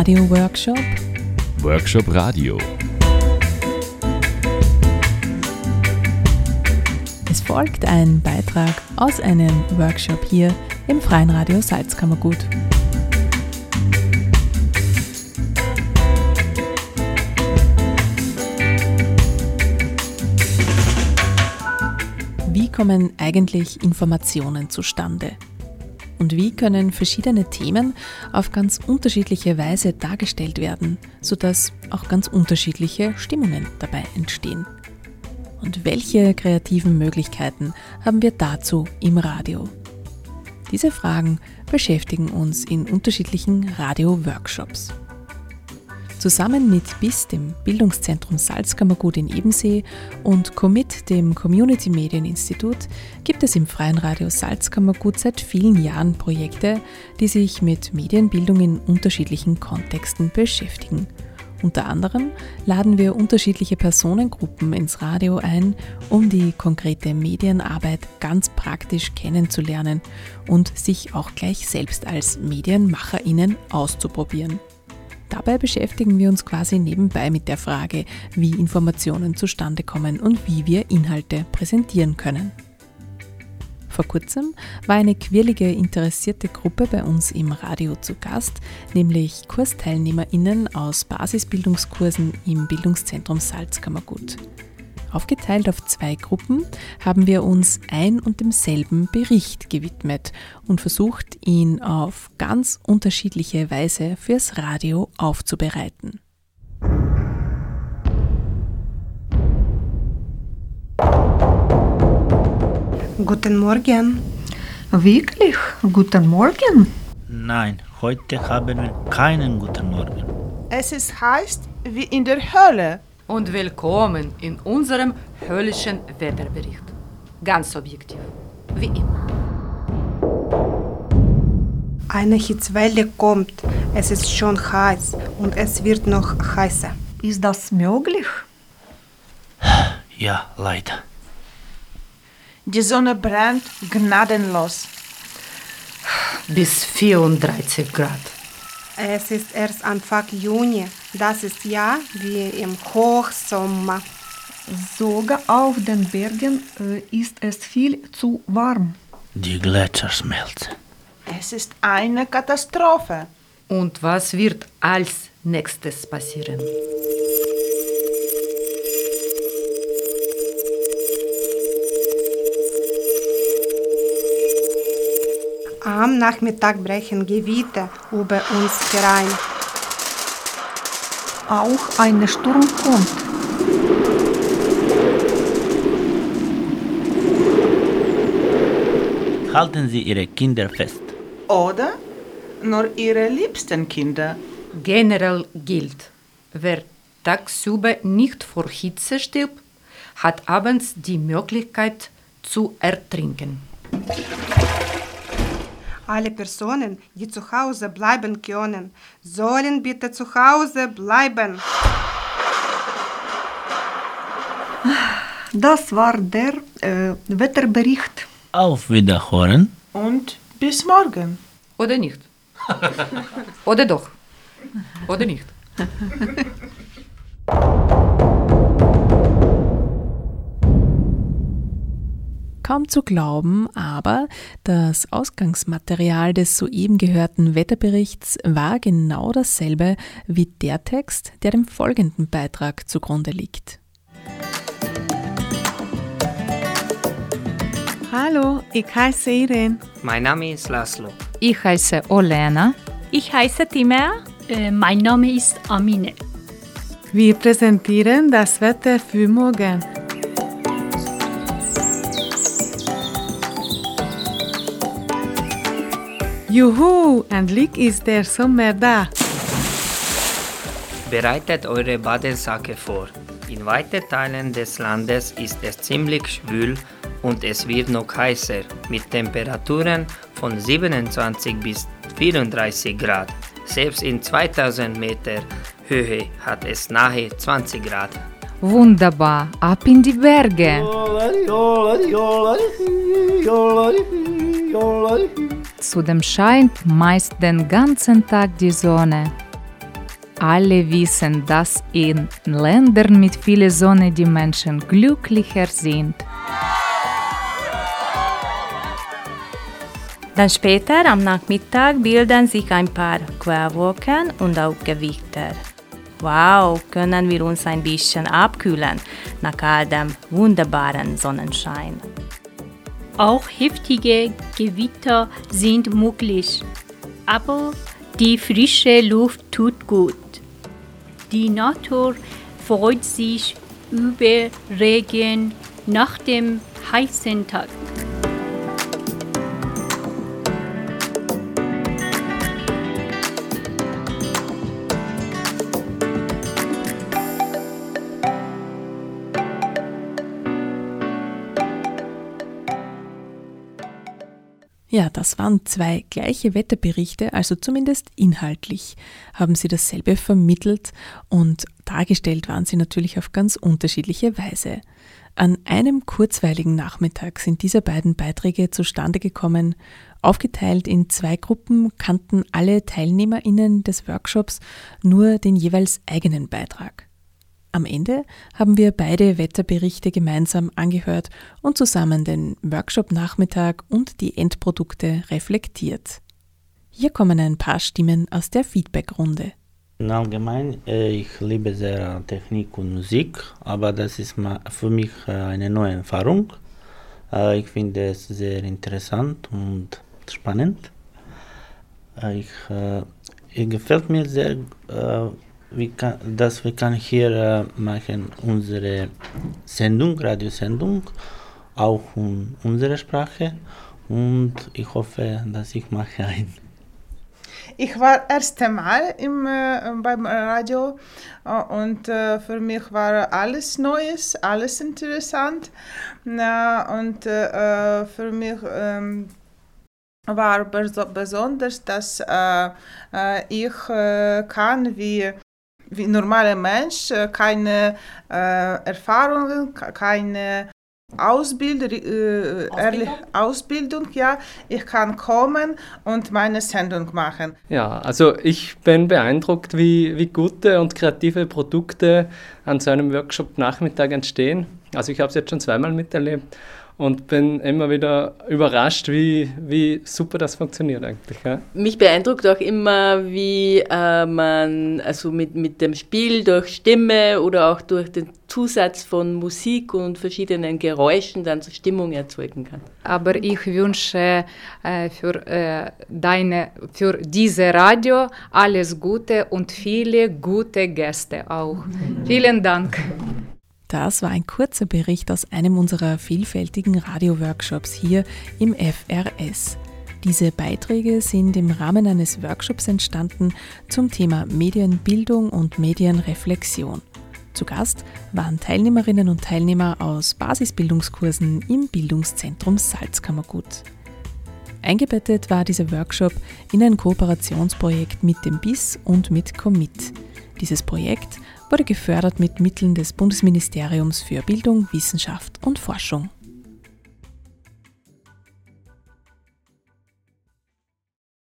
Radio-Workshop Workshop Radio. Es folgt ein Beitrag aus einem Workshop hier im Freien Radio Salzkammergut. Wie kommen eigentlich Informationen zustande? Und wie können verschiedene Themen auf ganz unterschiedliche Weise dargestellt werden, sodass auch ganz unterschiedliche Stimmungen dabei entstehen? Und welche kreativen Möglichkeiten haben wir dazu im Radio? Diese Fragen beschäftigen uns in unterschiedlichen Radio-Workshops. Zusammen mit BIS, dem Bildungszentrum Salzkammergut in Ebensee, und Commit, dem Community Medieninstitut, gibt es im Freien Radio Salzkammergut seit vielen Jahren Projekte, die sich mit Medienbildung in unterschiedlichen Kontexten beschäftigen. Unter anderem laden wir unterschiedliche Personengruppen ins Radio ein, um die konkrete Medienarbeit ganz praktisch kennenzulernen und sich auch gleich selbst als MedienmacherInnen auszuprobieren. Dabei beschäftigen wir uns quasi nebenbei mit der Frage, wie Informationen zustande kommen und wie wir Inhalte präsentieren können. Vor kurzem war eine quirlige, interessierte Gruppe bei uns im Radio zu Gast, nämlich KursteilnehmerInnen aus Basisbildungskursen im Bildungszentrum Salzkammergut. Aufgeteilt auf 2 Gruppen haben wir uns ein und demselben Bericht gewidmet und versucht, ihn auf ganz unterschiedliche Weise fürs Radio aufzubereiten. Guten Morgen. Wirklich? Guten Morgen? Nein, heute haben wir keinen guten Morgen. Es ist heiß wie in der Hölle. Und willkommen in unserem höllischen Wetterbericht. Ganz objektiv, wie immer. Eine Hitzwelle kommt. Es ist schon heiß und es wird noch heißer. Ist das möglich? Ja, leider. Die Sonne brennt gnadenlos. Bis 34 Grad. Es ist erst Anfang Juni. Das ist ja wie im Hochsommer. Sogar auf den Bergen ist es viel zu warm. Die Gletscher schmelzen. Es ist eine Katastrophe. Und was wird als nächstes passieren? Am Nachmittag brechen Gewitter über uns herein. Auch ein Sturm kommt. Halten Sie Ihre Kinder fest. Oder nur ihre liebsten Kinder. Generell gilt, wer tagsüber nicht vor Hitze stirbt, hat abends die Möglichkeit zu ertrinken. Alle Personen, die zu Hause bleiben können, sollen bitte zu Hause bleiben. Das war der Wetterbericht. Auf Wiederhören. Und bis morgen. Oder nicht? Oder doch? Oder nicht? Kaum zu glauben, aber das Ausgangsmaterial des soeben gehörten Wetterberichts war genau dasselbe wie der Text, der dem folgenden Beitrag zugrunde liegt. Hallo, ich heiße Irene. Mein Name ist Laszlo. Ich heiße Olena. Ich heiße Timea. Mein Name ist Amine. Wir präsentieren das Wetter für morgen. Juhu, endlich ist der Sommer da. Bereitet eure Badesache vor. In weiten Teilen des Landes ist es ziemlich schwül und es wird noch heißer mit Temperaturen von 27 bis 34 Grad. Selbst in 2000 Meter Höhe hat es nahe 20 Grad. Wunderbar, ab in die Berge. Zudem scheint meist den ganzen Tag die Sonne. Alle wissen, dass in Ländern mit viel Sonne die Menschen glücklicher sind. Dann später am Nachmittag bilden sich ein paar Querwolken und auch Gewitter. Wow, können wir uns ein bisschen abkühlen nach all dem wunderbaren Sonnenschein. Auch heftige Gewitter sind möglich, aber die frische Luft tut gut. Die Natur freut sich über Regen nach dem heißen Tag. Ja, das waren 2 gleiche Wetterberichte, also zumindest inhaltlich haben sie dasselbe vermittelt und dargestellt waren sie natürlich auf ganz unterschiedliche Weise. An einem kurzweiligen Nachmittag sind diese beiden Beiträge zustande gekommen. Aufgeteilt in 2 Gruppen kannten alle TeilnehmerInnen des Workshops nur den jeweils eigenen Beitrag. Am Ende haben wir beide Wetterberichte gemeinsam angehört und zusammen den Workshop-Nachmittag und die Endprodukte reflektiert. Hier kommen ein paar Stimmen aus der Feedback-Runde. Allgemein, ich liebe sehr Technik und Musik, aber das ist für mich eine neue Erfahrung. Ich finde es sehr interessant und spannend. Gefällt mir sehr, dass wir hier machen unsere Sendung, Radiosendung, auch in unserer Sprache, und ich hoffe, dass ich mache ein. Ich war das erste Mal beim Radio und für mich war alles Neues, alles interessant, und für mich war besonders, dass ich kann wie normaler Mensch keine Erfahrungen, keine Ausbildung, ja, ich kann kommen und meine Sendung machen. Ja, also ich bin beeindruckt, wie gute und kreative Produkte an so einem Workshop-Nachmittag entstehen. Also ich habe es jetzt schon 2-mal miterlebt und bin immer wieder überrascht, wie super das funktioniert eigentlich. Ja. Mich beeindruckt auch immer, wie man also mit dem Spiel durch Stimme oder auch durch den Zusatz von Musik und verschiedenen Geräuschen dann so Stimmung erzeugen kann. Aber ich wünsche für diese Radio alles Gute und viele gute Gäste auch. Vielen Dank. Das war ein kurzer Bericht aus einem unserer vielfältigen Radio-Workshops hier im FRS. Diese Beiträge sind im Rahmen eines Workshops entstanden zum Thema Medienbildung und Medienreflexion. Zu Gast waren Teilnehmerinnen und Teilnehmer aus Basisbildungskursen im Bildungszentrum Salzkammergut. Eingebettet war dieser Workshop in ein Kooperationsprojekt mit dem BIS und mit Commit. Dieses Projekt wurde gefördert mit Mitteln des Bundesministeriums für Bildung, Wissenschaft und Forschung.